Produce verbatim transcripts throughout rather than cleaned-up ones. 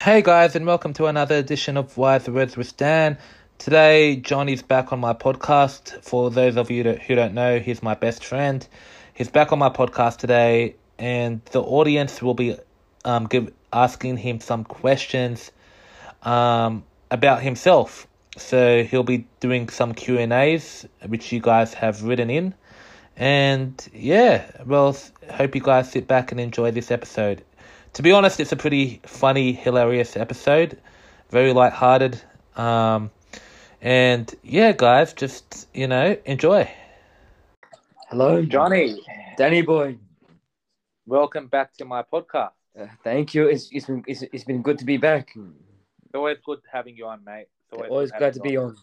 Hey guys, and welcome to another edition of Wise Words with Dan. Today, Johnny's back on my podcast. For those of you that, who don't know, he's my best friend. He's back on my podcast today, and the audience will be um give, asking him some questions um about himself. So he'll be doing some Q and A's, which you guys have written in. And yeah, well, hope you guys sit back and enjoy this episode. To be honest, it's a pretty funny, hilarious episode. Very lighthearted. Um, and yeah, guys, just, you know, enjoy. Hello, Johnny. Danny boy. Welcome back to my podcast. Uh, thank you. It's it's been it's, it's been good to be back. It's always good having you on, mate. It's always, Always good glad to be having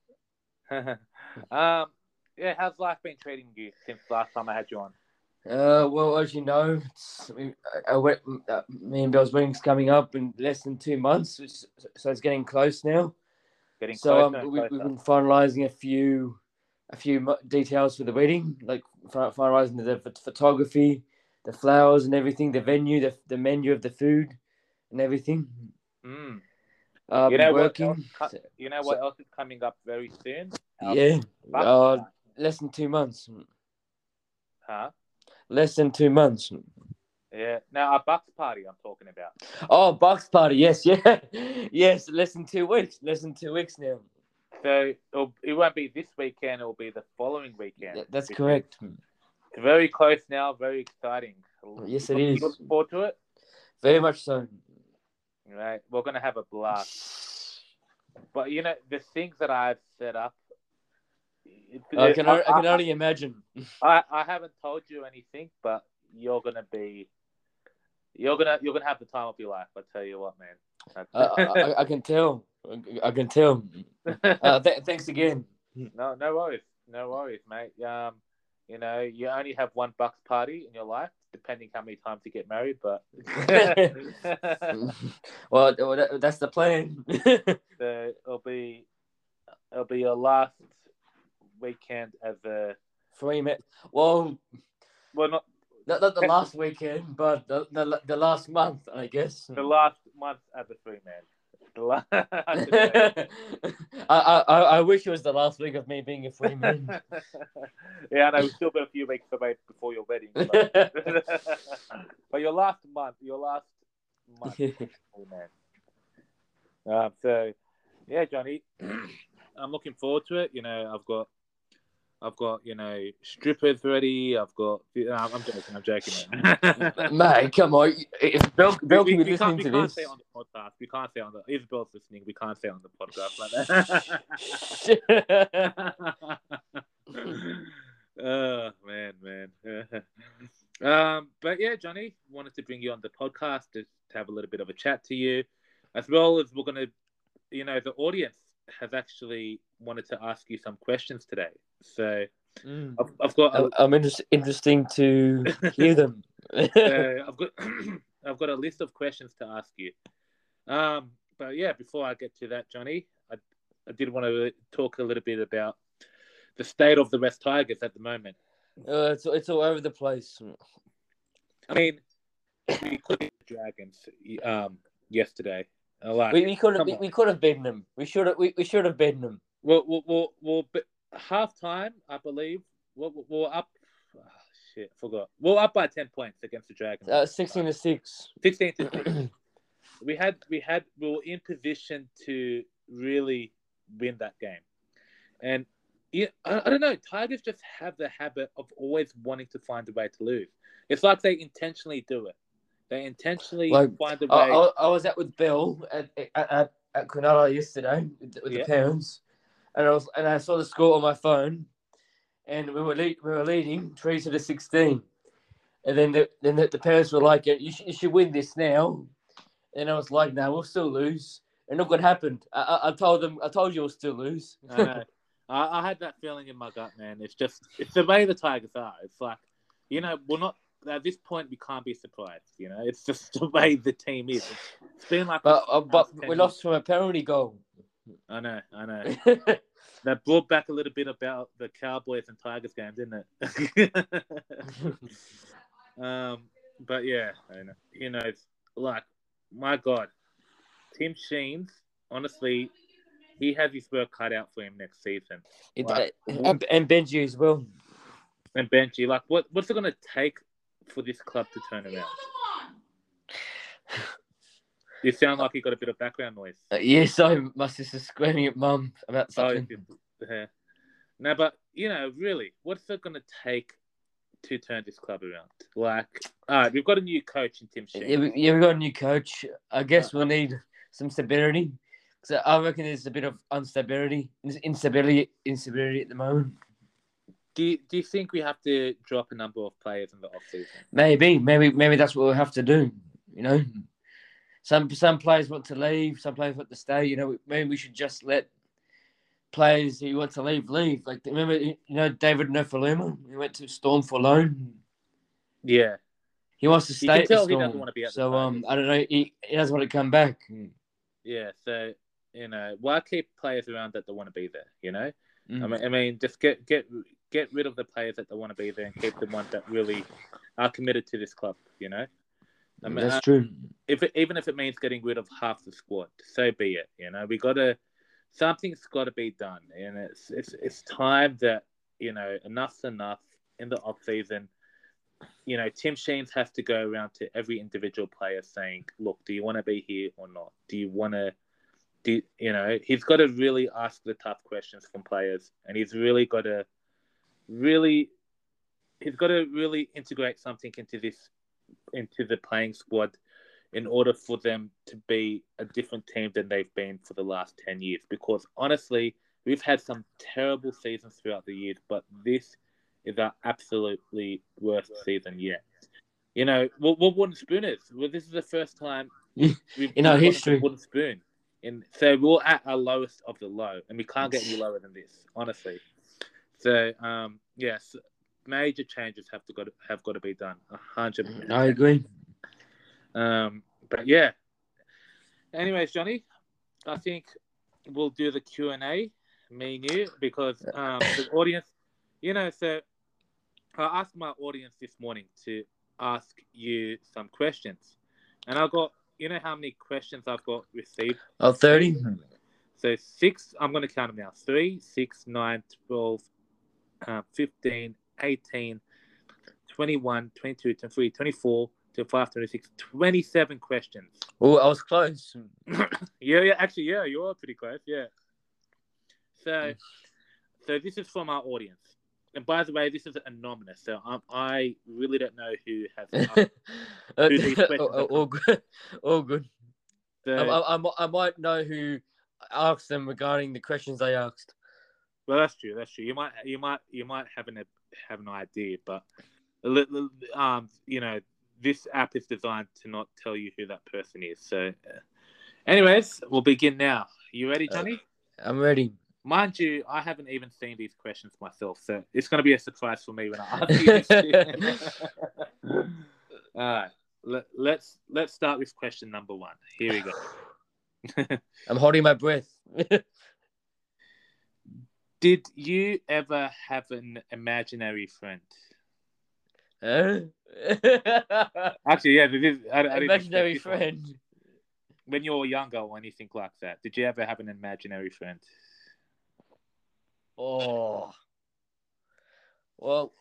on. you on. um, yeah, how's life been treating you since last time I had you on? Uh, well, as you know, it's, we, I, I went, uh, me and Bell's wedding's coming up in less than two months, which, so it's getting close now. Getting So closer um, and we, closer. we've been finalising a few a few mo- details for the wedding, like fi- finalising the, the photography, the flowers and everything, the venue, the the menu of the food, and everything. Mm. Uh, You been know what? working. Else, co- you know what else is coming up very soon? Our Yeah. buck Uh, party. less than two months. Huh? Less than two months. Yeah. Now our Bucks party I'm talking about. Oh, Bucks party. Yes, yeah, yes. Less than two weeks. Less than two weeks now. So it'll, it won't be this weekend. It'll be the following weekend. Yeah, that's Which is correct. very close now. Very exciting. Yes, it You is. looking forward to it? Very much so. Right. We're gonna have a blast. But you know the things that I've set up. it- I can I, I can only imagine. I, I haven't told you anything, but you're gonna be, you're gonna you're gonna have the time of your life. I tell you what, man. I, I, I can tell. I can tell. Uh, th- thanks again. no, no worries, no worries, mate. Um, you know, you only have one Bucks party in your life, depending how many times you get married. But well, that, that's the plan. so it'll be it'll be your last weekend as a Three minutes. Well, well, not not, not the last weekend, but the, the the last month, I guess. the last month as a three man. The la- I, I I I wish it was the last week of me being a free man. yeah, I know. We've still got a few weeks away before your wedding. But, but your last month, your last month, oh, man. Um, so, yeah, Johnny, I'm looking forward to it. You know, I've got, I've got, you know, strippers ready. I've got. No, I'm joking. I'm joking, man. Mate, come on. If Bel, Bel we, can we, be we can't, listening we to can't this. say it on the podcast. We can't say on the. Isabel's listening. We can't say it on the podcast like that. Oh man, man. um, but yeah, Johnny, wanted to bring you on the podcast to, to have a little bit of a chat to you, as well as we're gonna, you know, the audience has actually wanted to ask you some questions today. So Mm. I've, I've got. A, I'm inter- interesting to hear them. uh, I've got. I've got a list of questions to ask you. Um, but yeah, before I get to that, Johnny, I, I did want to talk a little bit about the state of the West Tigers at the moment. Uh, it's it's all over the place. I mean, we could beat the Dragons um, yesterday. Uh, Like, We, we could have come we, on. we could have beaten them. We should have we, we should have beaten them. Well, well, well, well but half time, I believe, we're, we're up. Oh, shit, I forgot. We're up by ten points against the Dragons. Uh, sixteen to six. Sixteen to six. we had, we had, we were in position to really win that game, and yeah, I, I don't know. Tigers just have the habit of always wanting to find a way to lose. It's like they intentionally do it. They intentionally Like, find a I, way. I, I was out with Bill at at, at, at Cronulla yesterday with, with Yeah. the parents, and I was and I saw the score on my phone, and we were lead, we were leading three to the sixteen, and then the, then the, the parents were like, "You should, you should win this now," and I was like, "No, we'll still lose." And look what happened. I, I, I told them, I told you we'll still lose. I know. I, I had that feeling in my gut, man. It's just it's the way the Tigers are. It's like, you know, we're not at this point. We can't be surprised. You know, it's just the way the team is. It's been like, But uh, but ten we lost from a penalty goal. I know, I know. That brought back a little bit about the Cowboys and Tigers game, didn't it? um, but yeah, I know. You know, it's like, my God, Tim Sheens, honestly, he has his work cut out for him next season. It, Like, and, and Benji as well. And Benji, like, what, what's it going to take for this club to turn around? You sound like you got a bit of background noise. Uh, yeah, sorry, my sister's screaming at mum about something. Oh, yeah. No, but, you know, really, what's it going to take to turn this club around? Like, all right, we've got a new coach in Tim Sheens. Yeah, we, yeah, we've got a new coach. I guess uh, we'll need some stability. So I reckon there's a bit of instability, instability, instability at the moment. Do you, do you think we have to drop a number of players in the off-season? Maybe, maybe, maybe that's what we'll have to do. You know, some some players want to leave, some players want to stay. You know, maybe we should just let players who want to leave leave. Like remember, you know, David Nofaluma, he went to Storm for loan. Yeah, he wants to stay. You can tell at Storm. He doesn't want to be at the so um, I don't know. He, he doesn't want to come back. Yeah, so you know, why keep players around that don't want to be there? You know, mm. I mean, I mean, just get get. Get rid of the players that don't want to be there and keep the ones that really are committed to this club, you know? I mean, That's true. If it, even if it means getting rid of half the squad, so be it, you know? We got to... Something's got to be done, and it's, it's, it's time that, you know, enough's enough in the off-season. You know, Tim Sheens has to go around to every individual player saying, look, do you want to be here or not? Do you want to... Do you know, he's got to really ask the tough questions from players, and he's really got to... Really, he's got to really integrate something into this, into the playing squad, in order for them to be a different team than they've been for the last ten years. Because honestly, we've had some terrible seasons throughout the years, but this is our absolutely worst season yet. You know, what, what wooden spoon is? Well, this is the first time we've in our history wooden spoon, and so we're at our lowest of the low, and we can't get any lower than this, honestly. So, um, yes, major changes have to got to, have got to be done. A hundred. I agree. Um, but yeah. Anyways, Johnny, I think we'll do the Q and A, me and you, because um, the audience, you know. So I asked my audience this morning to ask you some questions, and I got, you know, how many questions I've got received? Oh, thirty. So six. I'm going to count them now. Three, six, nine, twelve. Uh, fifteen, eighteen, twenty-one, twenty-two, twenty-three, twenty-four, twenty-five, twenty-six, twenty-seven questions. Oh, I was close. yeah, yeah, actually, yeah, you are pretty close, yeah. So, so this is from our audience. And by the way, this is anonymous, so um, I really don't know who has asked, who these questions all, all good. All good. So, I, I, I might know who asked them regarding the questions they asked. Well, that's true. That's true. You might, you might, you might have an have an idea, but um, you know, this app is designed to not tell you who that person is. So, uh, anyways, we'll begin now. You ready, Johnny? Uh, I'm ready. Mind you, I haven't even seen these questions myself, so it's going to be a surprise for me when I ask you this. All right, let, let's let's start with question number one. Here we go. I'm holding my breath. Did you ever have an imaginary friend? Huh? Actually, yeah, this is, I, I imaginary friend. One. When you were younger or anything like that, did you ever have an imaginary friend? Oh, well,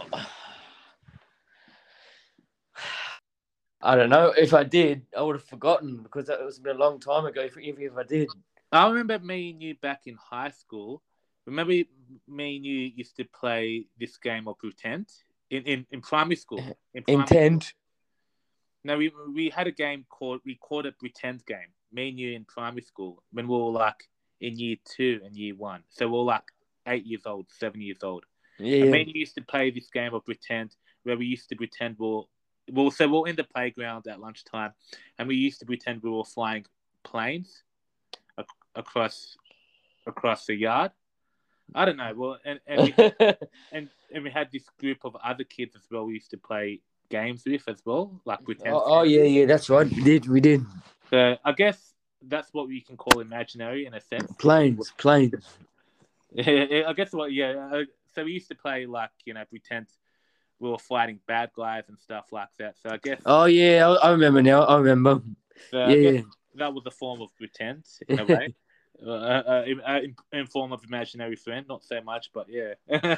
I don't know. If I did, I would have forgotten because that was been a long time ago. If, even if I did, I remember me and you back in high school. Remember me and you used to play this game of pretend in, in, in primary school. In primary Intend. School. No, we we had a game called we called it pretend game. Me and you in primary school when we were like in year two and year one. So we we're like eight years old, seven years old. Yeah. And me and you used to play this game of pretend where we used to pretend we we're well, so we we're in the playground at lunchtime, and we used to pretend we were flying planes ac- across across the yard. I don't know. Well, and and we, and and we had this group of other kids as well. We used to play games with as well, like pretend. Oh, oh yeah, yeah, that's right. We did, we did. So I guess that's what we can call imaginary in a sense. Planes, planes. Yeah, I guess what. Yeah. So we used to play like you know pretend we were fighting bad guys and stuff like that. So I guess. Oh yeah, I, I remember now. I remember. So yeah. I guess, that was a form of pretense in a way. Uh, uh, in, uh, in, in form of imaginary friend, not so much, but yeah.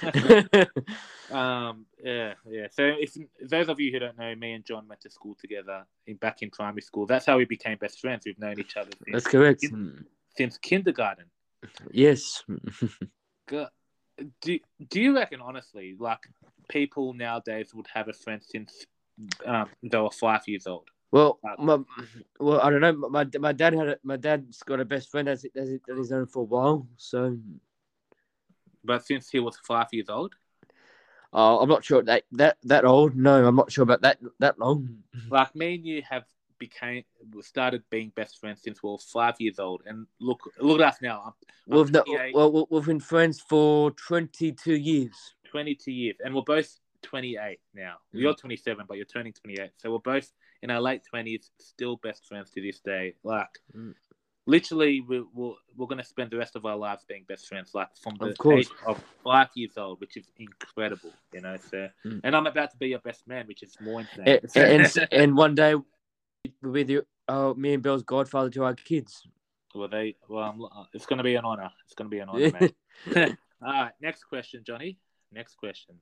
um, yeah, yeah. So if those of you who don't know, me and John went to school together in back in primary school. That's how we became best friends. We've known each other since, That's correct. Since, since kindergarten. Yes. do Do you reckon, honestly, like people nowadays would have a friend since um, they were five years old? Well, my, well, I don't know. My my dad had a, my dad's got a best friend that's that he's known for a while. So, but since he was five years old, uh, I'm not sure that that that old. No, I'm not sure about that that long. Like me and you have became started being best friends since we were five years old, and look look at us now. I'm, we've no, well we've been friends for twenty-two years. Twenty-two years, and we're both twenty-eight now. Mm. You're twenty-seven, but you're turning twenty-eight. So we're both in our late twenties, still best friends to this day. Like, mm. literally, we, we're we're gonna spend the rest of our lives being best friends. Like from the of age of five years old, which is incredible, you know. So, mm. and I'm about to be your best man, which is more insane. And and, and one day, with you, uh, me and Bill's godfather to our kids. Well, they well, I'm, it's gonna be an honor. It's gonna be an honor, man. All right, next question, Johnny. Next question.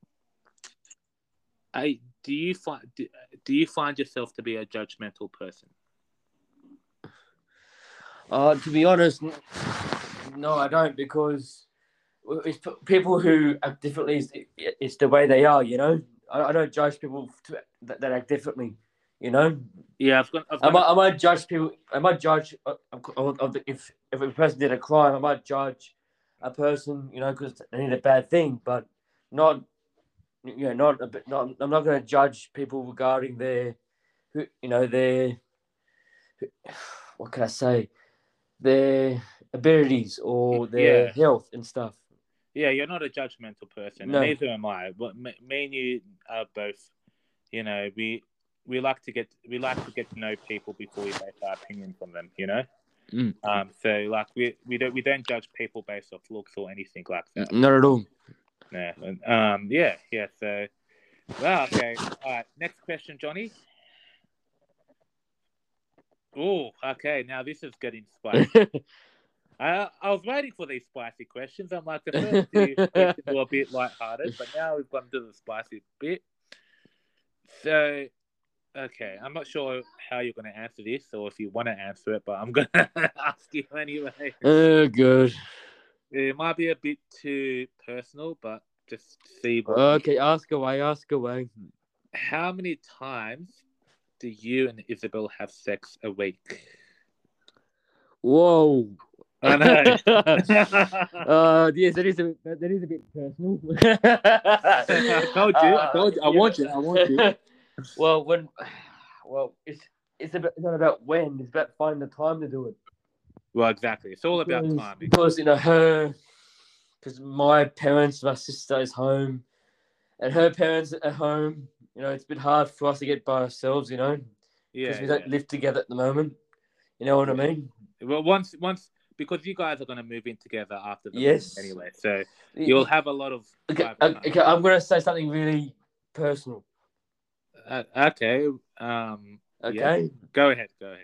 I, do you find do, do you find yourself to be a judgmental person? Uh, to be honest, no, I don't, because it's people who act differently. It's, it's the way they are, you know. I, I don't judge people to, that, that act differently, you know. Yeah, I've got. I've got I might, I might judge people. I might judge uh, of, of the, if if a person did a crime. I might judge a person, you know, because they did a bad thing, but not. You know, not a bit. Not, I'm not going to judge people regarding their, you know, their. What can I say? Their abilities or their yeah. health and stuff. Yeah, you're not a judgmental person, no. And neither am I. But me, me and you are both. You know, we we like to get we like to get to know people before we base our opinions on them. You know. Mm. Um. So, like, we we don't we don't judge people based off looks or anything like that. Not at all. No. Um. Yeah. Yeah. So. Well. Okay. All right. Next question, Johnny. Oh. Okay. Now this is getting spicy. I I was waiting for these spicy questions. I'm like, the first two questions were a bit lighthearted, but now we've gone to the spicy bit. So. Okay, I'm not sure how you're going to answer this, or if you want to answer it, but I'm going to ask you anyway. Oh, good. It might be a bit too personal, but just see what... Okay, ask away, ask away. How many times do you and Isabel have sex a week? Whoa. I know. uh, yes, that is a bit, that is a bit personal. I told you, I told you, I want you, I want you. Well, when... Well, it's, it's, about, it's not about when, it's about finding the time to do it. Well, exactly. It's all about because, timing. Because, you know, her... Because my parents, my sister is home, and her parents are at home. You know, it's a bit hard for us to get by ourselves, you know. Yeah. Because we yeah. don't live together at the moment. You know what I mean? Well, once, once, because you guys are going to move in together after the yes. move anyway, so you'll have a lot of. Okay, okay I'm going to say something really personal. Uh, okay. Um. Okay. Yeah. Go ahead. Go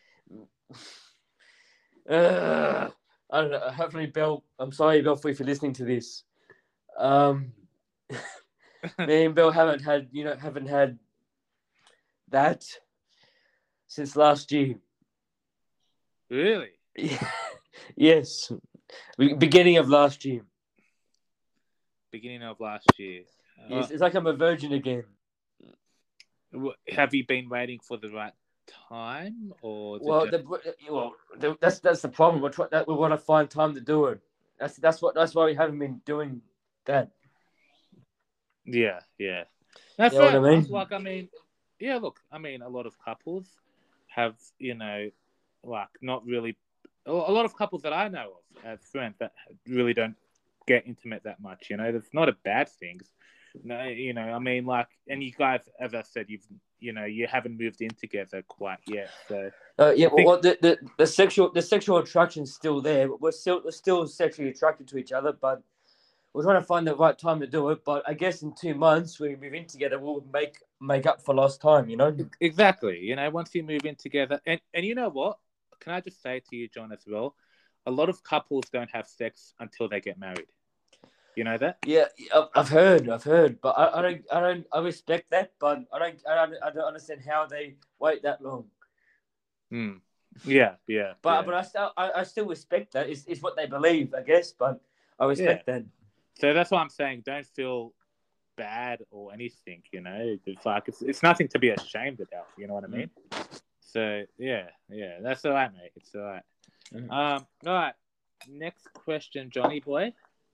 ahead. Uh, I don't know. Hopefully, Belle. I'm sorry, Belle, if you're listening to this. Um, me and Belle haven't had, you know, haven't had that since last year. Really? Yes. Beginning of last year. Beginning of last year. Yes, uh, it's like I'm a virgin again. Have you been waiting for the right time, or well, just... the, well, the, that's that's the problem. We're trying, that we want to find time to do it. That's that's what that's why we haven't been doing that. Yeah, yeah. That's you know what I mean. Like, I mean, yeah. Look, I mean, a lot of couples have, you know, like not really. A lot of couples that I know of as friends that really don't get intimate that much. You know, that's not a bad thing. No, you know, I mean, like, and you guys, as I said, you've, you know, you haven't moved in together quite yet. So, uh, yeah, think... well, the, the the sexual the sexual attraction's still there. We're still we're still sexually attracted to each other, but we're trying to find the right time to do it. But I guess in two months, when we move in together, we'll make make up for lost time. You know, exactly. You know, once you move in together, and and you know what, can I just say to you, John, as well, a lot of couples don't have sex until they get married. You know that? Yeah, I've- I've heard, I've heard, but I, I don't, I don't, I respect that, but I don't, I don't, I don't understand how they wait that long. Mm. Yeah, yeah, But yeah. but I still, I, I still respect that. It's, it's what they believe, I guess. But I respect that. So that's what I'm saying. Don't feel bad or anything. You know, it's like it's it's nothing to be ashamed about. You know what I mean? So yeah, yeah, that's all right, mate. It's all right. Mhm. Um, all right. Next question, Johnny boy.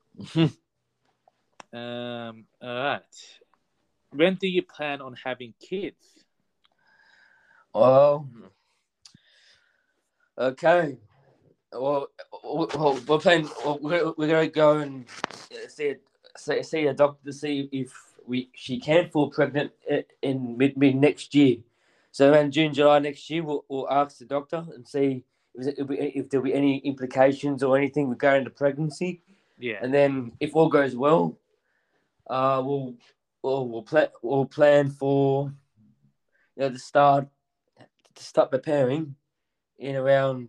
um, all right. When do you plan on having kids? Oh, okay. Well, well we're planning. Well, we're, we're gonna go and see a, see, see a doctor to see if we she can fall pregnant in mid mid next year. So around June, July next year, we'll, we'll ask the doctor and see if, if, if there'll be any implications or anything regarding the pregnancy. Yeah. And then, if all goes well, uh, we'll we'll we'll, pla- we'll plan for you know to start to start preparing in around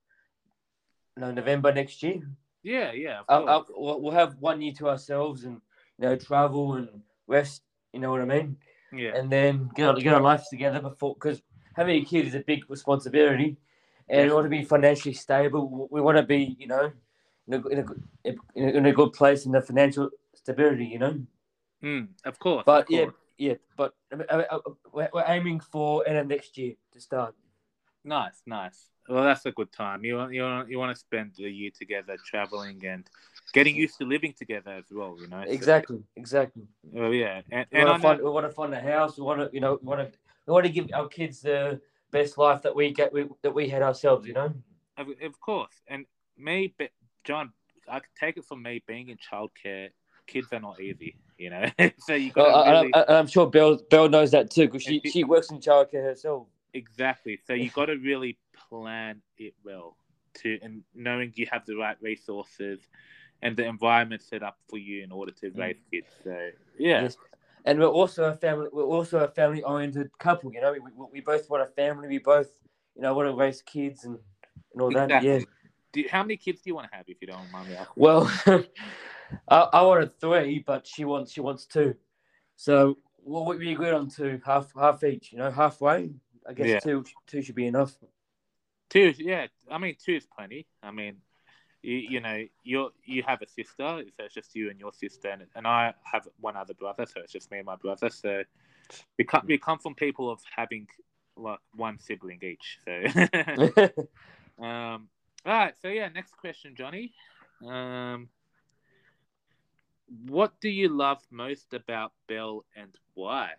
you know, November next year. Yeah, yeah. Of I'll, course. I'll, we'll we'll have one year to ourselves and you know travel and rest. You know what I mean? Yeah. And then get our, get our lives together before because having a kid is a big responsibility, and we want to be financially stable. We want to be you know in a, in a good in a, in a good place in the financial stability. You know. Mm, of course. But of yeah, course. yeah. But uh, uh, we're we're aiming for end of next year to start. Nice, nice. Well, that's a good time. You want you want you want to spend the year together, traveling and getting used to living together as well. You know. So, Exactly, exactly. well, yeah, and, We and I want to know. find. We want to find a house. We want to, you know, we want to. We want to give our kids the best life that we get. We, that we had ourselves. You know. Of, of course, and me, but John, I can take it from me being in childcare. Kids are not easy, you know. So you got to Well, really. I, I, I'm sure Belle Belle knows that too because she, she, she works in childcare herself. Exactly. So you got to really plan it well, to and knowing you have the right resources and the environment set up for you in order to raise kids. So yeah. Yes. And we're also a family. We're also a family-oriented couple. You know, we, we, we both want a family. We both, you know, want to raise kids and, and all Exactly. that. Yeah. Do you, how many kids do you want to have, if you don't mind me asking? Well, I, I wanted three, but she wants she wants two. So what we agreed on two, half half each. You know, halfway. I guess Yeah. two two should be enough. Two, yeah. I mean, two is plenty. I mean, you, you know, you you have a sister, so it's just you and your sister, and, and I have one other brother, so it's just me and my brother. So we come we come from people of having like one sibling each. So, um, all right. So yeah, next question, Johnny. Um, what do you love most about Belle and why?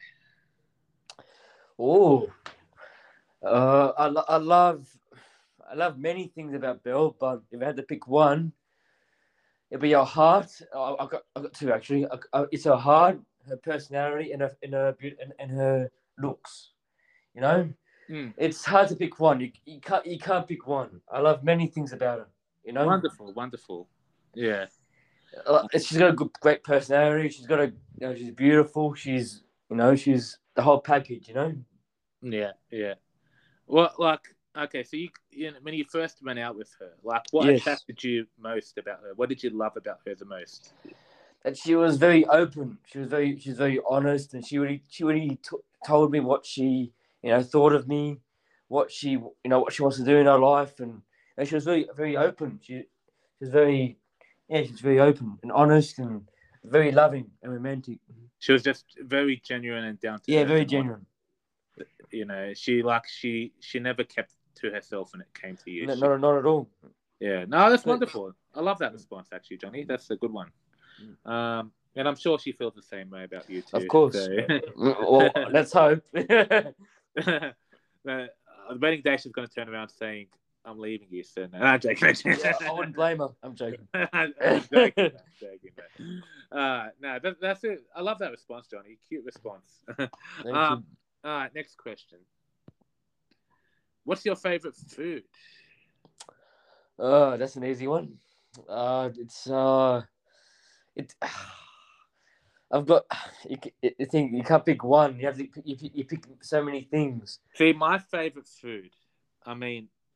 Oh, uh, I, lo- I love I love many things about Belle, but if I had to pick one, it'd be her heart. I, I got I got two actually. I, I, it's her heart, her personality, and her and her beauty, and, and her looks. You know, Mm. it's hard to pick one. You, you can't you can't pick one. I love many things about her. You know, Wonderful, wonderful. Yeah. Uh, she's got a good, great personality. She's got a, you know, she's beautiful. She's, you know, she's the whole package. You know. Yeah, yeah. Well, like, okay, so you, you know, when you first went out with her, like, what Yes. attracted you most about her? What did you love about her the most? And she was very open. She was very, she's very honest, and she really, she really t- told me what she, you know, thought of me, what she, you know, what she wants to do in her life, and, and she was very, very open. She, she was very, yeah, she was very open and honest and very loving and romantic. She was just very genuine and down to Yeah, earth. very and genuine. what- You know, she like she she never kept to herself when it came to you. No, She- not, not at all. yeah, no, that's But- wonderful. I love that response, actually, Johnny. That's a good one. Um, and I'm sure she feels the same way about you too. Of course. So. Well, let's hope. the, uh, the wedding day, she's going to turn around saying, "I'm leaving you soon." And I'm joking. Yeah, I wouldn't blame her. I'm joking. I'm joking, man. joking, man. Uh, no, that, that's it. I love that response, Johnny. Cute response. Thank um, all right, next question. What's your favorite food? you. Oh, that's an easy one. Uh, it's uh, it. I've got. You, you think you can't pick one. You have to. You, you pick so many things. See, my favorite food. I mean,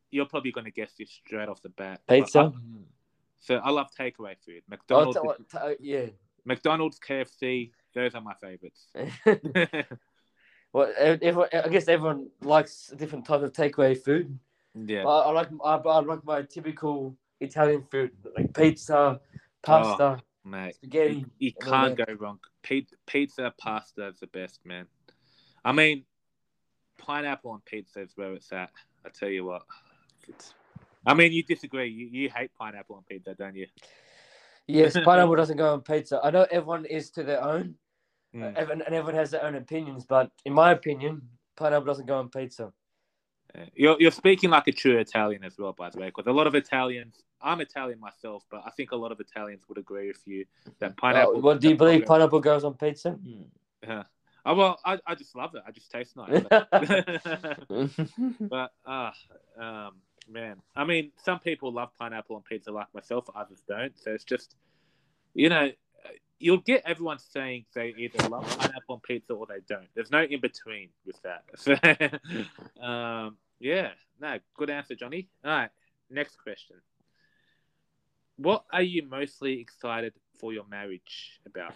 you're probably going to guess this straight off the bat. Pizza. I, so I love takeaway food. Oh, McDonald's, ta- ta- yeah. McDonald's, K F C. Those are my favorites. Well, everyone, I guess everyone likes a different type of takeaway food. Yeah. But I like I, I like my typical Italian food, like pizza, pasta, Oh, mate, spaghetti. you, you and all can't that. go wrong. Pizza, pizza, pasta is the best, man. I mean, pineapple on pizza is where it's at. I tell you what. It's, I mean, you disagree. You, you hate pineapple on pizza, don't you? Yes, pineapple doesn't go on pizza. I know everyone is to their own, Mm. uh, everyone, and everyone has their own opinions. But in my opinion, pineapple doesn't go on pizza. Yeah. You're you're speaking like a true Italian as well, by the way, because a lot of Italians. I'm Italian myself, but I think a lot of Italians would agree with you that pineapple. Uh, what do you does not believe go- pineapple goes on pizza? Yeah. Oh, well, I, I just love it. I just taste nice. But uh, um, man, I mean, some people love pineapple on pizza like myself, others don't. So it's just, you know, you'll get everyone saying they either love pineapple on pizza or they don't. There's no in between with that. So, um, yeah, no, good answer, Johnny. All right, next question. What are you mostly excited for your marriage about?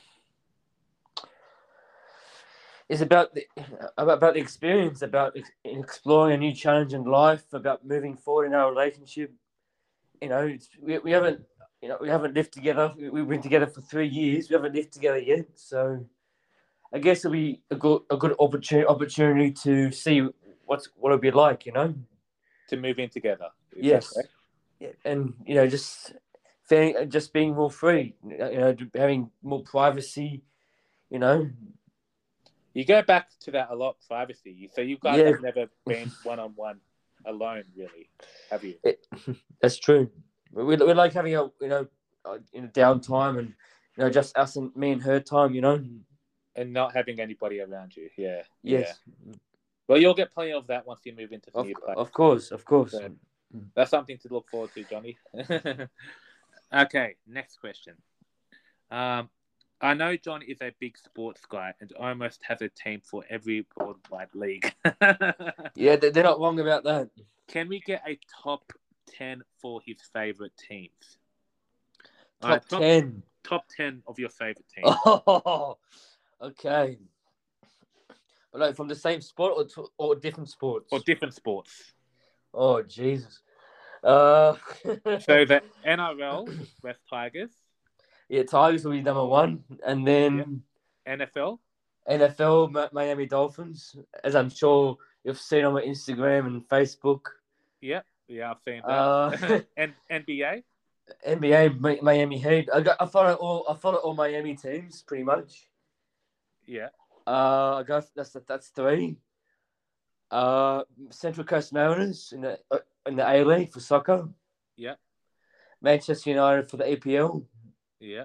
It's about the about the experience, about ex- exploring a new challenge in life, about moving forward in our relationship. You know, it's, we we haven't you know we haven't lived together. We, we've been together for three years. We haven't lived together yet, so I guess it'll be a good a good opportunity opportunity to see what's what it'll be like. You know. To move in together? Is that Yes. correct? Yeah, and you know, just feeling, just being more free. You know, having more privacy. You know. You go back to that a lot, privacy. So you guys Yeah. have never been one on one alone, really, have you? It, that's true. We we like having a you know uh, in a downtime and you know just us and me and her time. You know. And not having anybody around you. Yeah. Yes. Yeah. Well, you'll get plenty of that once you move into the Of, new place. of course, of course. So that's something to look forward to, Johnny. Okay, next question. Um, I know John is a big sports guy and almost has a team for every worldwide league. Yeah, they- they're not wrong about that. Can we get a top ten for his favorite teams? Top, All right, top ten. Top ten of your favorite teams. Oh, okay. But like from the same sport or to, or different sports? Or different sports. Oh Jesus. Uh. So the N R L, West Tigers, Yeah, Tigers will be number one, and then N F L, N F L, Mi- Miami Dolphins, as I'm sure you've seen on my Instagram and Facebook. yeah, yeah, I've seen that. Uh, and N B A, N B A, Mi- Miami Heat. I got, I follow all, I follow all Miami teams pretty much. yeah, Uh, I go. That's that's three. Uh, Central Coast Mariners in the uh, in the A League for soccer. yeah, Manchester United for the A P L. yeah.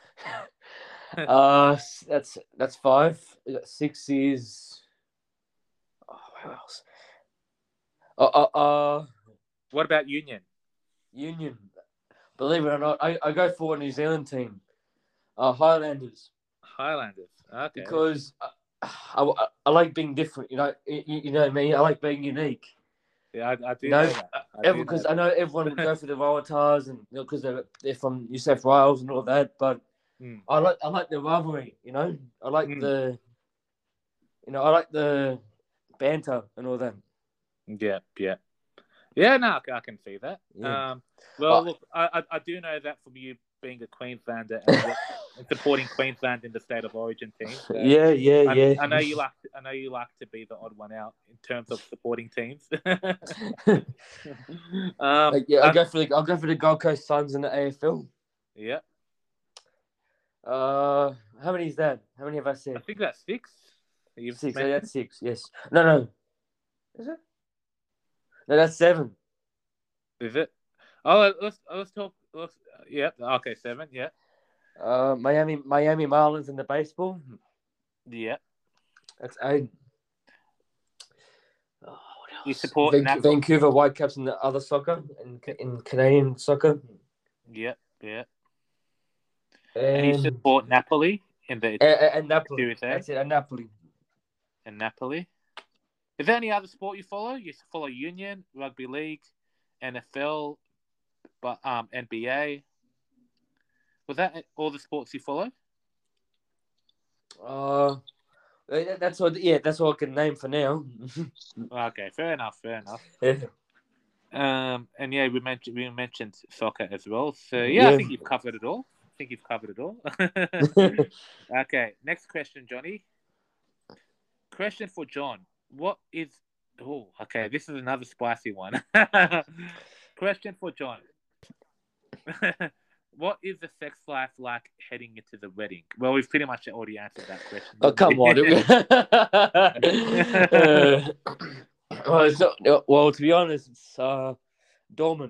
Uh, that's that's five. Six is. Oh, where else? Uh, uh, uh, What about Union? Union. Believe it or not, I, I go for a New Zealand team. Uh, Highlanders. Highlanders. Okay. Because I, I, I like being different. You know, you, you know me. I like being unique. Yeah, I, I do You know, know, that. I do know because that. I know everyone would go for the Waratahs and you know because they're they're from New South Wales and all that. But Mm. I like I like the rivalry. You know, I like Mm. the. You know, I like the banter and all that. Yeah, yeah, yeah. No, I can see that. Yeah. Um, well, Uh, look, I, I I do know that from you being a Queenslander and, and supporting Queensland in the state of origin team. So Yeah, yeah, I, yeah. I know you like. To, I know you like to be the odd one out in terms of supporting teams. um, Like, yeah, I'll I- go for the I'll go for the Gold Coast Suns in the A F L. yeah, Uh, how many is that? How many have I I said? think that's six. You've Six. mentioned- Yeah, that's six. Yes. No, no. Is it? No, that's seven. Is it? Oh, let's let's talk. Let's, yeah. Okay, seven. Yeah. Uh, Miami, Miami Marlins in the baseball. Yeah. That's eight. Oh, what else? You support Van- Nat- Vancouver Whitecaps in the other soccer in in Canadian soccer. Yeah. Yeah. And you And support Napoli in the and, and Napoli. Series A? That's it. And Napoli. in Napoli. Is there any other sport you follow? You follow Union, rugby league, N F L, but um, N B A. Was that all the sports you follow? Uh, that's all. Yeah, that's all I can name for now. Okay, fair enough. Fair enough. Yeah. Um, and yeah, we mentioned we mentioned soccer as well. So yeah, Yeah. I think you've covered it all. I think you've covered it all. Okay, next question, Johnny. Question for John. What is... Oh, okay, this is another spicy one. Question for John. What is the sex life like heading into the wedding? Well, we've pretty much already answered that question. Oh, come on. uh, well, it's not, well, to be honest, it's uh, dormant.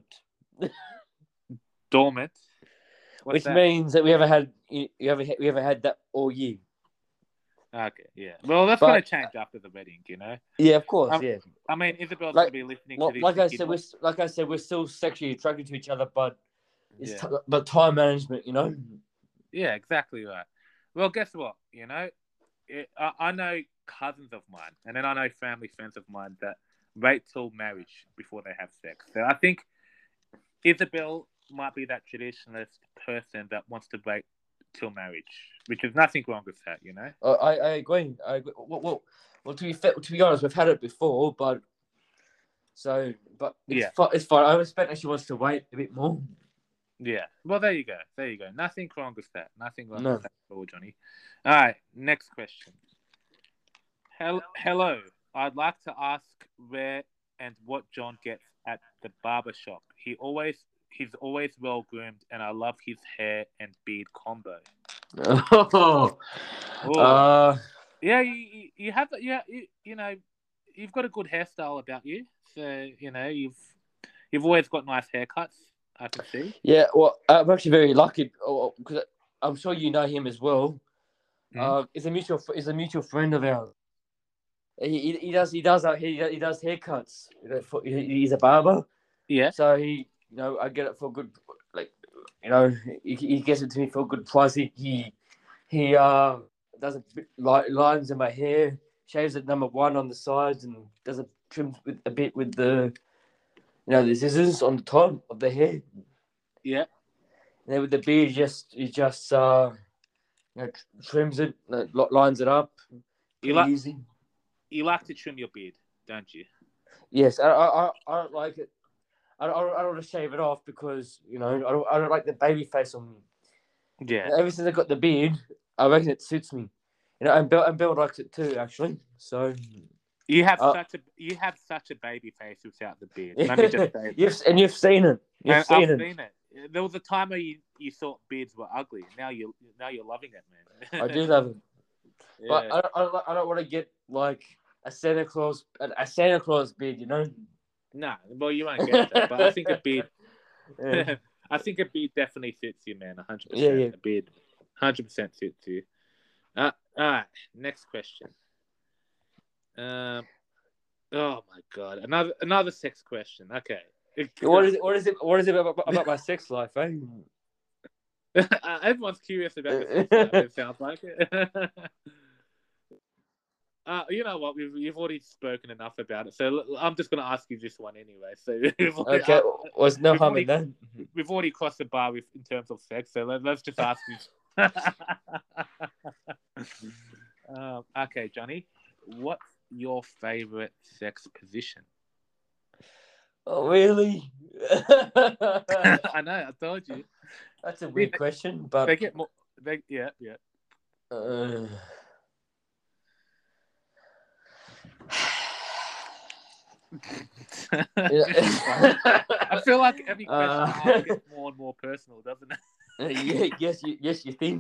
Dormant? What's Which that? means that we haven't had you, you ever we haven't had that all year. Okay, yeah. Well, that's But- going to change after the wedding, you know? Yeah, of course. Um, yeah, I mean, Isabel's Like- going to be listening well, to this. like I thinking, said, we're s- like I said, we're still sexually attracted to each other, but it's Yeah. t- but time management, you know. Yeah, exactly right. Well, guess what? You know, it, I, I know cousins of mine, and then I know family friends of mine that wait till marriage before they have sex. So I think Isabel might be that traditionalist person that wants to wait till marriage, which is nothing wrong with that, you know. I I, I agree. I agree. Well, well, well, to be fair, to be honest, we've had it before, but so but it's Yeah. fi- it's fine. I respect that she wants to wait a bit more. Yeah. Well, there you go. There you go. Nothing wrong with that. Nothing wrong No. with that at all, Johnny. All right. Next question. Hel- Hello. I'd like to ask where and what John gets at the barber shop. He always he's always well groomed, and I love his hair and beard combo. Oh, Oh. uh, Yeah, you, you, you have yeah you, you know you've got a good hairstyle about you. So you know you've you've always got nice haircuts. I can see. yeah. Well, I'm actually very lucky because I'm sure you know him as well. Mhm. Uh, he's a mutual he's a mutual friend of ours. He, he, he does he does uh, he he does haircuts. You know, for, he, he's a barber, Yeah. so he you know I get it for good like you know he, he gets it to me for a good price. He he, he uh does a bit li- lines in my hair, shaves it number one on the sides, and does a trim with a bit with the you know the scissors on the top of the hair. Yeah. And then with the beard, he just he just uh you know tr- trims it, uh, li- lines it up. You Pretty like easy. you like to trim your beard, don't you? Yes, I, I, I, I don't like it. I don't, I don't want to shave it off because you know I don't, I don't like the baby face on me. Yeah. Ever since I got the beard, I reckon it suits me. You know, and Bill and Bill likes it too, actually. So You have Uh, such a you have such a baby face without the beard. Let me just say. you've and you've seen it. You've And seen I've it. seen it. There was a time where you, you thought beards were ugly. Now you now you're loving it, man. I do love it, Yeah. but I don't, I don't, I don't want to get like a Santa Claus a, a Santa Claus beard. You know. Nah, well you won't get that. But I think a beard Yeah. I think a beard definitely fits you, man. A hundred Yeah, percent. yeah. A beard, hundred percent fits you. Uh, all right. Next question. Um. Oh my god. Another another sex question. Okay. What is it? What is it? What is it about, about my sex life? Eh? Uh, Everyone's curious about your sex life. It sounds like it. Uh, you know what? We've we've already spoken enough about it, so l- I'm just going to ask you this one anyway. So we've already, Okay. uh, Was no we've harm already- in that. we've already crossed the bar with in terms of sex. So let, let's just ask you. um, okay, Johnny, what's your favorite sex position? Oh, really? I know, I told you. That's a weird They- question, but They get more. They yeah yeah. uh, I feel like every question Uh, I ask gets more and more personal, doesn't it? yeah, yes, you, yes, you think.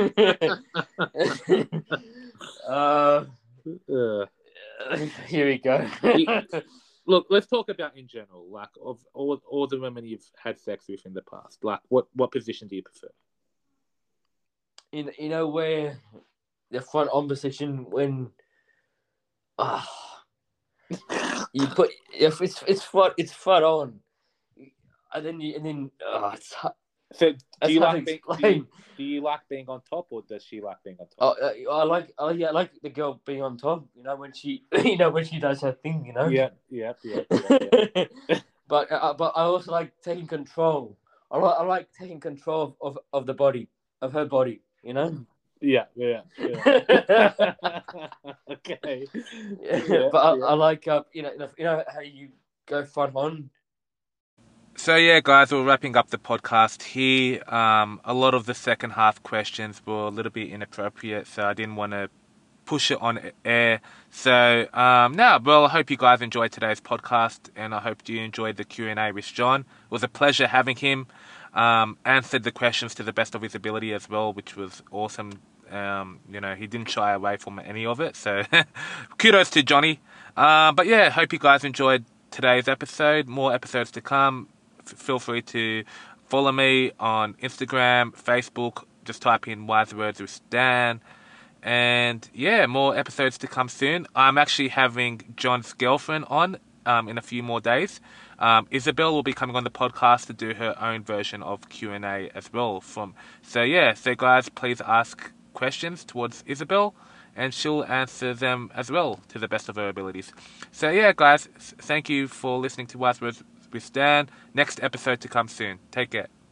uh, Uh, here we go. look, let's talk about in general, like of all all the women you've had sex with in the past. Like, what what position do you prefer? you, you know where the front on position when ah you put if it's it's front it's front on, and then you and then oh, it's hu- So, do That's you hard like to being, do explain. you, do you like being on top, or does she like being on top? oh, uh, I like oh yeah I like the girl being on top. You know when she you know when she does her thing. You know. Yeah, yeah, yeah, yeah, yeah. but uh, but I also like taking control. I like I like taking control of, of, of the body of her body. You know. Yeah, yeah, yeah. Okay. Yeah, Yeah, but I, yeah. I like uh, you know you know how you go front on. So yeah, guys, we're wrapping up the podcast here. Um, a lot of the second half questions were a little bit inappropriate, so I didn't want to push it on air. So um, now, well, I hope you guys enjoyed today's podcast, and I hope you enjoyed the Q and A with John. It was a pleasure having him. Um, answered the questions to the best of his ability as well, which was awesome. Um, you know, he didn't shy away from any of it. So kudos to Johnny. Uh, but yeah, hope you guys enjoyed today's episode. More episodes to come. F- feel free to follow me on Instagram, Facebook. Just type in Wise Words with Dan. And yeah, more episodes to come soon. I'm actually having John's girlfriend on um, in a few more days. Um, Isabel will be coming on the podcast to do her own version of Q and A as well. From so yeah, so guys, please ask questions towards Isabel, and she'll answer them as well to the best of her abilities. So yeah, guys, thank you for listening to Wise Words with Dan. Next episode to come soon. Take care.